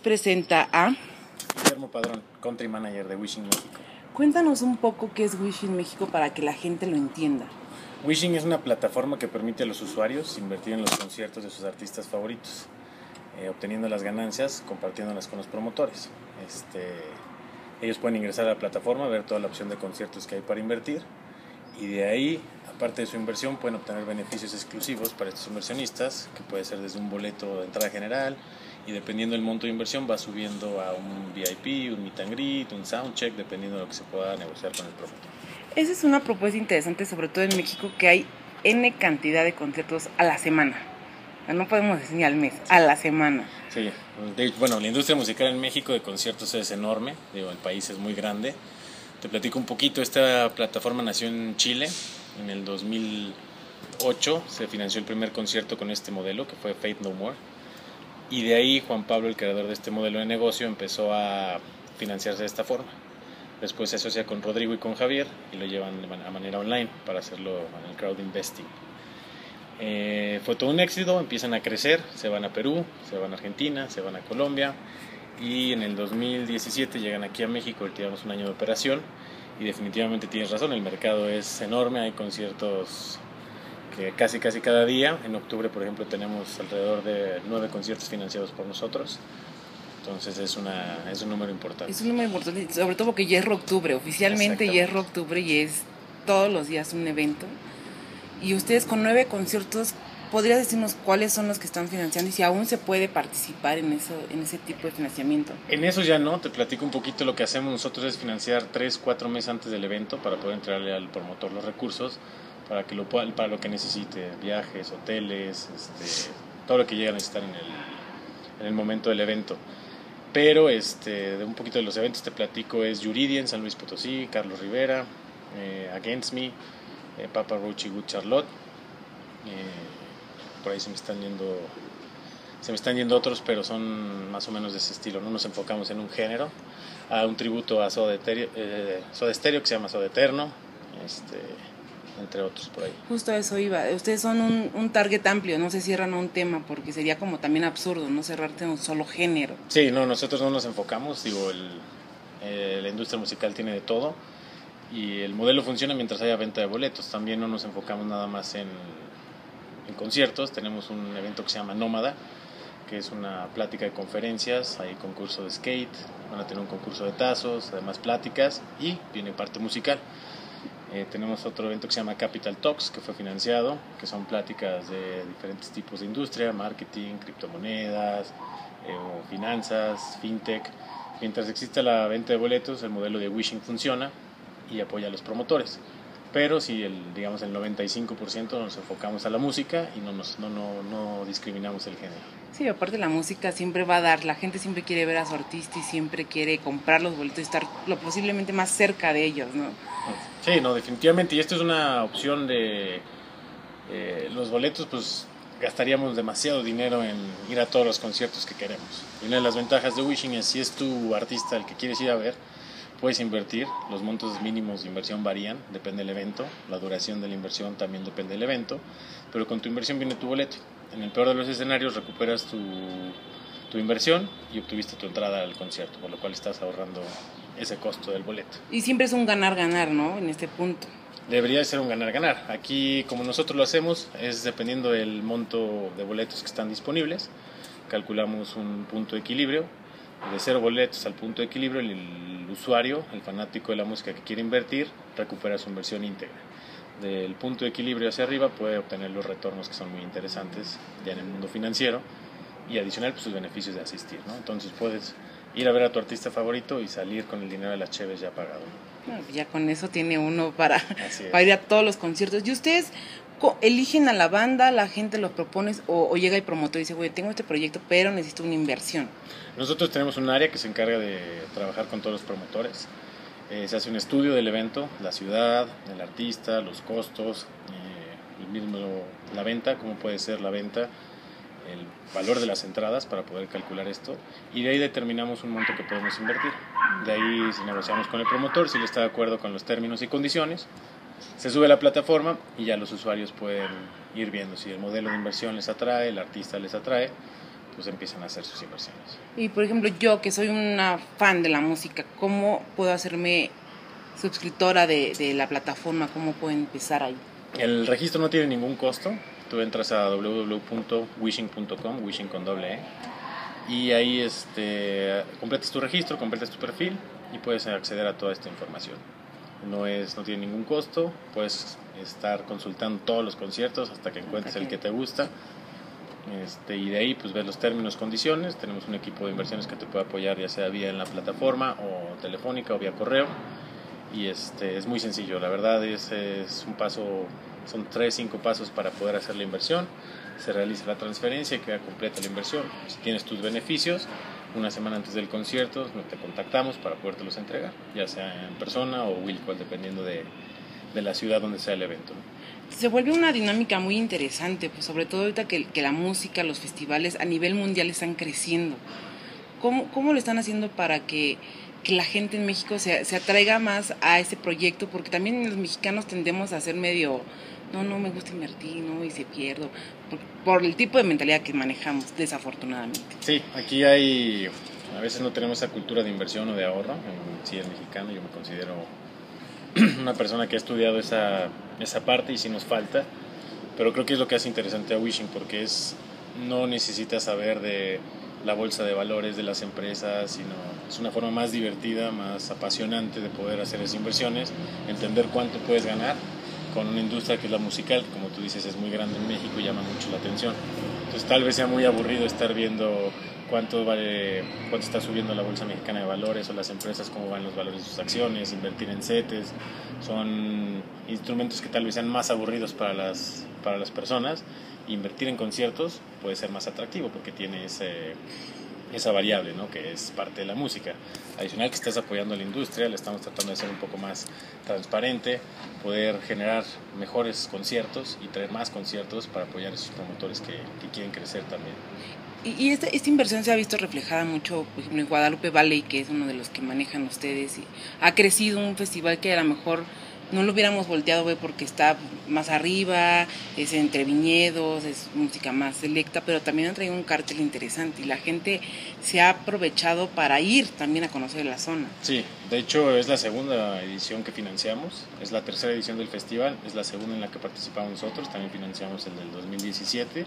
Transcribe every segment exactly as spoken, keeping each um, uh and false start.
presenta a Guillermo Padrón, Country Manager de Wishing México. Cuéntanos un poco qué es Wishing México para que la gente lo entienda. Wishing es una plataforma que permite a los usuarios invertir en los conciertos de sus artistas favoritos, eh, obteniendo las ganancias, compartiéndolas con los promotores. Este, ellos pueden ingresar a la plataforma, ver toda la opción de conciertos que hay para invertir, y de ahí, aparte de su inversión, pueden obtener beneficios exclusivos para estos inversionistas, que puede ser desde un boleto de entrada general, y dependiendo del monto de inversión va subiendo a un V I P, un meet and greet, un soundcheck, dependiendo de lo que se pueda negociar con el promotor. Esa es una propuesta interesante, sobre todo en México, que hay N cantidad de conciertos a la semana. No podemos decir ni al mes, a la semana. Sí, de, bueno, la industria musical en México de conciertos es enorme, digo, el país es muy grande. Te platico un poquito, esta plataforma nació en Chile, en el dos mil ocho se financió el primer concierto con este modelo, que fue Faith No More. Y de ahí Juan Pablo, el creador de este modelo de negocio, empezó a financiarse de esta forma. Después se asocia con Rodrigo y con Javier y lo llevan a manera online para hacerlo en el crowd investing. Eh, fue todo un éxito, empiezan a crecer, se van a Perú, se van a Argentina, se van a Colombia y en el dos mil diecisiete llegan aquí a México, ahorita llevamos un año de operación y definitivamente tienes razón, el mercado es enorme, hay conciertos que casi casi cada día. En octubre, por ejemplo, tenemos alrededor de nueve conciertos financiados por nosotros. Entonces es, una, es un número importante. Es un número importante, sobre todo porque ya es octubre, oficialmente ya es octubre y es todos los días un evento. Y ustedes con nueve conciertos, ¿podrías decirnos cuáles son los que están financiando y si aún se puede participar en, eso, en ese tipo de financiamiento? En eso ya no, te platico un poquito. Lo que hacemos nosotros es financiar tres, cuatro meses antes del evento para poder entregarle al promotor los recursos para que lo pueda, para lo que necesite, viajes, hoteles, este, todo lo que llegue a necesitar en el, en el momento del evento. Pero este, de un poquito de los eventos te platico, es Yuridia en San Luis Potosí, Carlos Rivera, eh, Against Me, eh, Papa Roach y Good Charlotte. Eh, por ahí se me están yendo se me están yendo otros, pero son más o menos de ese estilo. No nos enfocamos en un género. A un tributo a Soda Stereo, eh, Soda Stereo que se llama Soda Eterno, este, entre otros por ahí. Justo a eso iba. Ustedes son un, un target amplio, no se cierran a un tema, porque sería como también absurdo no cerrarte a un solo género. Sí, no, nosotros no nos enfocamos, digo, el, eh, la industria musical tiene de todo y el modelo funciona mientras haya venta de boletos. También no nos enfocamos nada más en, en conciertos. Tenemos un evento que se llama Nómada, que es una plática de conferencias, hay concurso de skate, van a tener un concurso de tazos, además pláticas y viene parte musical. Eh, tenemos otro evento que se llama Capital Talks, que fue financiado, que son pláticas de diferentes tipos de industria, marketing, criptomonedas, eh, o finanzas, fintech. Mientras exista la venta de boletos, el modelo de Wishing funciona y apoya a los promotores. Pero si el, digamos, el noventa y cinco por ciento nos enfocamos a la música y no, nos, no, no, no discriminamos el género. Sí, aparte la música siempre va a dar, la gente siempre quiere ver a su artista y siempre quiere comprar los boletos y estar lo posiblemente más cerca de ellos, ¿no? Sí, no, definitivamente, y esto es una opción de eh, los boletos, pues gastaríamos demasiado dinero en ir a todos los conciertos que queremos. Y una de las ventajas de Wishing es si es tu artista el que quieres ir a ver, puedes invertir, los montos mínimos de inversión varían, depende del evento, la duración de la inversión también depende del evento, pero con tu inversión viene tu boleto. En el peor de los escenarios recuperas tu, tu inversión y obtuviste tu entrada al concierto, por lo cual estás ahorrando ese costo del boleto. Y siempre es un ganar-ganar, ¿no? En este punto. Debería ser un ganar-ganar. Aquí, como nosotros lo hacemos, es dependiendo del monto de boletos que están disponibles, calculamos un punto de equilibrio. De cero boletos al punto de equilibrio, el, el usuario, el fanático de la música que quiere invertir, recupera su inversión íntegra. Del punto de equilibrio hacia arriba puede obtener los retornos que son muy interesantes ya en el mundo financiero y adicional pues sus beneficios de asistir, ¿no? Entonces puedes ir a ver a tu artista favorito y salir con el dinero de las cheves ya pagado, ¿no? No, ya con eso tiene uno para, para ir a todos los conciertos. ¿Y ustedes eligen a la banda, la gente lo propone o, o llega el promotor y dice, güey, tengo este proyecto pero necesito una inversión? Nosotros tenemos un área que se encarga de trabajar con todos los promotores. Eh, se hace un estudio del evento, la ciudad, el artista, los costos, eh, el mismo, la venta, cómo puede ser la venta, el valor de las entradas para poder calcular esto y de ahí determinamos un monto que podemos invertir. De ahí si negociamos con el promotor, si él está de acuerdo con los términos y condiciones, se sube a la plataforma y ya los usuarios pueden ir viendo si el modelo de inversión les atrae, el artista les atrae, pues empiezan a hacer sus inversiones. Y por ejemplo, yo que soy una fan de la música, ¿cómo puedo hacerme suscriptora de, de la plataforma? ¿Cómo puedo empezar ahí? El registro no tiene ningún costo. Tú entras a doble u doble u doble u punto wishing punto com, wishing con doble E, y ahí este, completas tu registro, completas tu perfil y puedes acceder a toda esta información. No, es, no tiene ningún costo, puedes estar consultando todos los conciertos hasta que encuentres okay. el que te gusta. Este, y de ahí pues ver los términos, condiciones. Tenemos un equipo de inversiones que te puede apoyar ya sea vía en la plataforma o telefónica o vía correo, y este, es muy sencillo, la verdad es, es un paso, son tres, cinco pasos para poder hacer la inversión. Se realiza la transferencia y queda completa la inversión. Si tienes tus beneficios, una semana antes del concierto te contactamos para podértelos entregar, ya sea en persona o will call, dependiendo de, de la ciudad donde sea el evento, ¿no? Se vuelve una dinámica muy interesante, pues sobre todo ahorita que, que la música, los festivales a nivel mundial están creciendo. ¿Cómo, cómo lo están haciendo para que, que la gente en México se, se atraiga más a ese proyecto? Porque también los mexicanos tendemos a ser medio, no, no me gusta invertir, no, y se pierdo, por, por el tipo de mentalidad que manejamos, desafortunadamente. Sí, aquí hay, a veces no tenemos esa cultura de inversión o de ahorro. En sí, el mexicano, yo me considero una persona que ha estudiado esa, esa parte y sí nos falta, pero creo que es lo que hace interesante a Wishing, porque es, no necesitas saber de la bolsa de valores de las empresas, sino es una forma más divertida, más apasionante de poder hacer esas inversiones, entender cuánto puedes ganar con una industria que es la musical, como tú dices, es muy grande en México y llama mucho la atención. Entonces tal vez sea muy aburrido estar viendo cuánto vale, cuánto está subiendo la bolsa mexicana de valores o las empresas, cómo van los valores de sus acciones, invertir en CETES. Son instrumentos que tal vez sean más aburridos para las, para las personas. Invertir en conciertos puede ser más atractivo porque tiene ese, esa variable, ¿no? Que es parte de la música. Adicional que estás apoyando a la industria, le estamos tratando de ser un poco más transparente, poder generar mejores conciertos y traer más conciertos para apoyar a esos promotores que, que quieren crecer también. Y esta, esta inversión se ha visto reflejada mucho, por ejemplo, en Guadalupe Valley, que es uno de los que manejan ustedes, y ha crecido un festival que a lo mejor no lo hubiéramos volteado a ver porque está más arriba, es entre viñedos, es música más selecta, pero también ha traído un cartel interesante y la gente se ha aprovechado para ir también a conocer la zona. Sí, de hecho es la segunda edición que financiamos, es la tercera edición del festival, es la segunda en la que participamos nosotros, también financiamos el del dos mil diecisiete.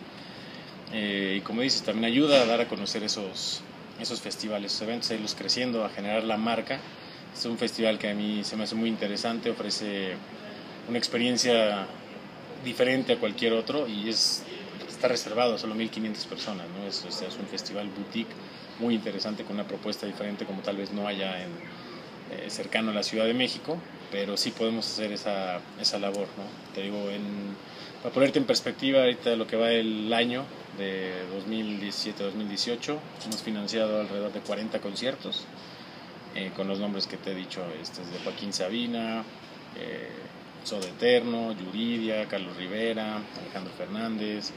Eh, y como dices, también ayuda a dar a conocer esos, esos festivales, esos eventos, a irlos creciendo, a generar la marca. Es un festival que a mí se me hace muy interesante, ofrece una experiencia diferente a cualquier otro y es, está reservado a solo mil quinientas personas, ¿no? Es, o sea, es un festival boutique muy interesante con una propuesta diferente como tal vez no haya en, eh, cercano a la Ciudad de México, pero sí podemos hacer esa, esa labor, ¿no? Te digo, en, para ponerte en perspectiva, ahorita lo que va el año de dos mil diecisiete a dos mil dieciocho, hemos financiado alrededor de cuarenta conciertos, eh, con los nombres que te he dicho, este es de Joaquín Sabina, eh, Soda Eterno, Yuridia, Carlos Rivera, Alejandro Fernández,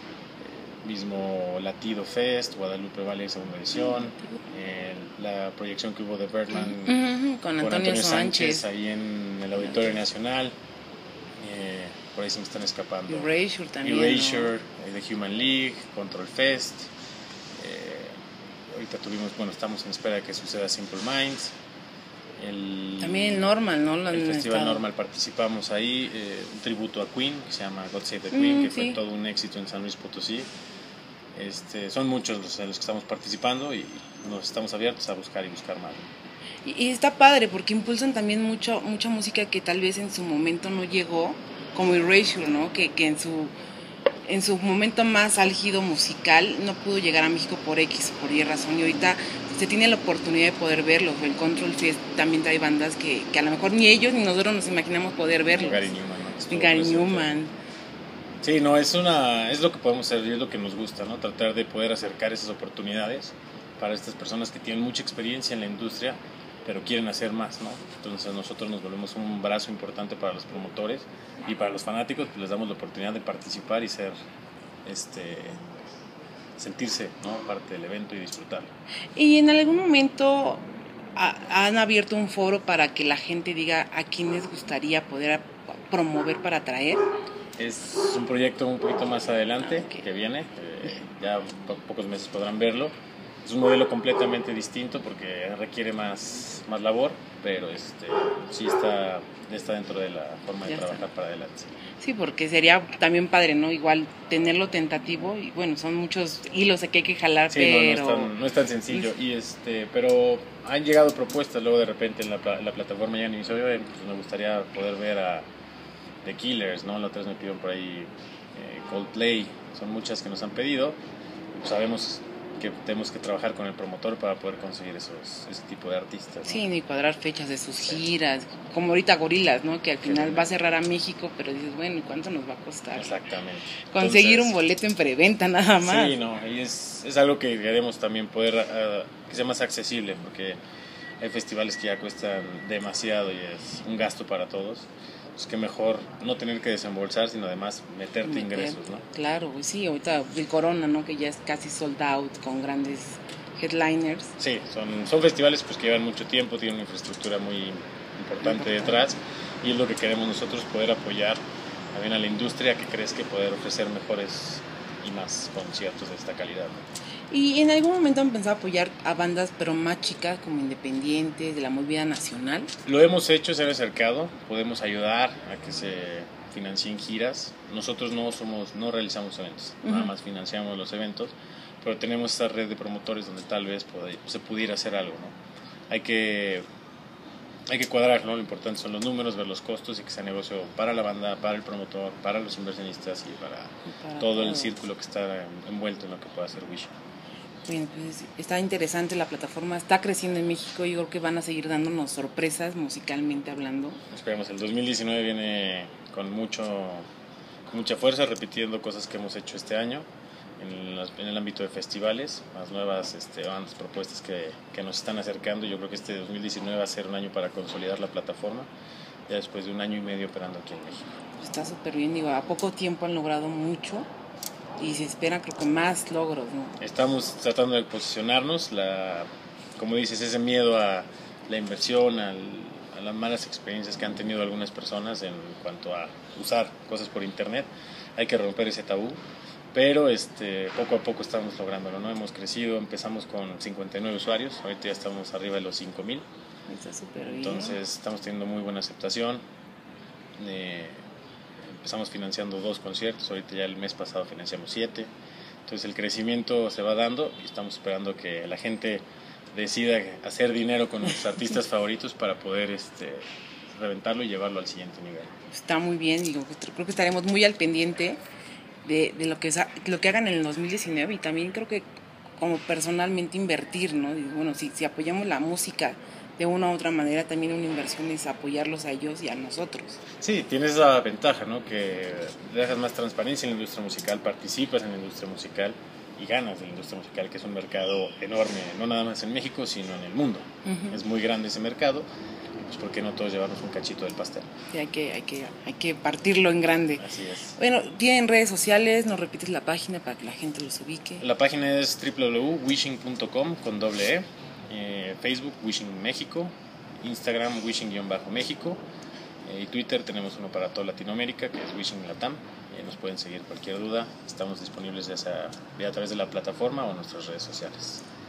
eh, mismo Latido Fest, Guadalupe Valley segunda edición, eh, la proyección que hubo de Birdman uh-huh, con, con Antonio, Antonio Sánchez, Sánchez ahí en el Auditorio Nacional. Eh, por ahí se me están escapando. Erasure también. Erasure, ¿no? The Human League, Control Fest. Eh, ahorita tuvimos, bueno, estamos en espera de que suceda Simple Minds. El, también el Normal, ¿no? El Festival estado. Normal participamos ahí. Eh, un tributo a Queen que se llama God Save the Queen, mm, que sí. fue todo un éxito en San Luis Potosí. Este, son muchos los en los que estamos participando y nos estamos abiertos a buscar y buscar más. Y, y está padre porque impulsan también mucho, mucha música que tal vez en su momento no llegó, como Erasure, ¿no? Que, que en su en su momento más álgido musical no pudo llegar a México por X, por Y razón, y ahorita se tiene la oportunidad de poder verlos. El Control Fest también trae bandas que, que a lo mejor ni ellos ni nosotros nos imaginamos poder verlos. Gary Newman, ¿no? Gary Newman. Sí, no, es una es lo que podemos hacer y es lo que nos gusta, ¿no? Tratar de poder acercar esas oportunidades para estas personas que tienen mucha experiencia en la industria, pero quieren hacer más, ¿no? Entonces nosotros nos volvemos un brazo importante para los promotores y para los fanáticos, pues les damos la oportunidad de participar y ser, este, sentirse, ¿no? Parte del evento y disfrutar. ¿Y en algún momento ha, han abierto un foro para que la gente diga a quién les gustaría poder promover para traer? Es un proyecto un poquito más adelante, Ah, ok. que viene, eh, ya po- pocos meses podrán verlo. Es un modelo completamente distinto porque requiere más, más labor, pero este, sí está, está dentro de la forma de Ya está. trabajar para adelante. Sí, porque sería también padre, ¿no? Igual tenerlo tentativo y bueno, son muchos hilos que hay que jalar, Sí, pero... no, no, es tan, no es tan sencillo, y este, pero han llegado propuestas luego de repente en la, pla- la plataforma ya ni soy, pues me gustaría poder ver a The Killers, ¿no? La otra vez me pidieron por ahí eh, Coldplay, son muchas que nos han pedido, pues sabemos que tenemos que trabajar con el promotor para poder conseguir esos, ese tipo de artistas, ¿no? Sí, ni cuadrar fechas de sus giras, como ahorita Gorilas, ¿no? Que al final va a cerrar a México, pero dices, bueno, ¿y cuánto nos va a costar? Exactamente. Conseguir Entonces, un boleto en preventa nada más. Sí, no, y es, es algo que queremos también poder, uh, que sea más accesible, porque hay festivales que ya cuestan demasiado y es un gasto para todos. Es que mejor no tener que desembolsar, sino además meterte Meterte, ingresos, ¿no? Claro, pues sí, ahorita el Corona, ¿no? Que ya es casi sold out con grandes headliners. Sí, son, son festivales pues que llevan mucho tiempo, tienen una infraestructura muy importante Importante. detrás, y es lo que queremos nosotros, poder apoyar también a la industria que crezca, poder ofrecer mejores y más conciertos de esta calidad, ¿no? Y en algún momento han pensado apoyar a bandas, pero más chicas, como independientes, de la movida nacional. Lo hemos hecho, se han acercado, podemos ayudar a que se financien giras. Nosotros no somos, no realizamos eventos, uh-huh. Nada más financiamos los eventos, pero tenemos esta red de promotores donde tal vez pod- se pudiera hacer algo, ¿no? Hay que, hay que cuadrar, ¿no? Lo importante son los números, ver los costos y que sea negocio para la banda, para el promotor, para los inversionistas y para, y para todo, todo el círculo que está envuelto en lo que pueda hacer Wish. Bien, pues está interesante la plataforma, está creciendo en México y yo creo que van a seguir dándonos sorpresas musicalmente hablando. Esperemos, el dos mil diecinueve viene con mucho, con mucha fuerza, repitiendo cosas que hemos hecho este año en, las, en el ámbito de festivales, las nuevas este, bandas, propuestas que, que nos están acercando. Yo creo que este dos mil diecinueve va a ser un año para consolidar la plataforma, ya después de un año y medio operando aquí en México. Está súper bien, digo, a poco tiempo han logrado mucho. Y se esperan, creo que más logros, ¿no? Estamos tratando de posicionarnos, la, como dices, ese miedo a la inversión, al, a las malas experiencias que han tenido algunas personas en cuanto a usar cosas por internet. Hay que romper ese tabú, pero este, poco a poco estamos lográndolo, ¿no? Hemos crecido, empezamos con cincuenta y nueve usuarios, ahorita ya estamos arriba de los cinco mil. Está súper bien. Entonces estamos teniendo muy buena aceptación. Eh, Empezamos financiando dos conciertos, ahorita ya el mes pasado financiamos siete. Entonces el crecimiento se va dando y estamos esperando que la gente decida hacer dinero con nuestros artistas favoritos para poder este, reventarlo y llevarlo al siguiente nivel. Está muy bien, digo, creo que estaremos muy al pendiente de, de lo, que, lo que hagan en el dos mil diecinueve y también creo que como personalmente invertir, ¿no? Digo, bueno, si, si apoyamos la música de una u otra manera, también una inversión es apoyarlos a ellos y a nosotros. Sí, tienes esa ventaja, ¿no? Que dejas más transparencia en la industria musical, participas en la industria musical y ganas de la industria musical, que es un mercado enorme, no nada más en México, sino en el mundo. Uh-huh. Es muy grande ese mercado, pues ¿por qué no todos llevarnos un cachito del pastel? Sí, hay que, hay que, hay que partirlo en grande. Así es. Bueno, ¿tienen redes sociales? ¿Nos repites la página para que la gente los ubique? La página es doble u doble u doble u punto wishing punto com con doble E. Eh, Facebook, Wishing México, Instagram, Wishing-México, eh, y Twitter tenemos uno para toda Latinoamérica, que es Wishing Latam. Eh, nos pueden seguir cualquier duda, estamos disponibles ya sea a través de la plataforma o nuestras redes sociales.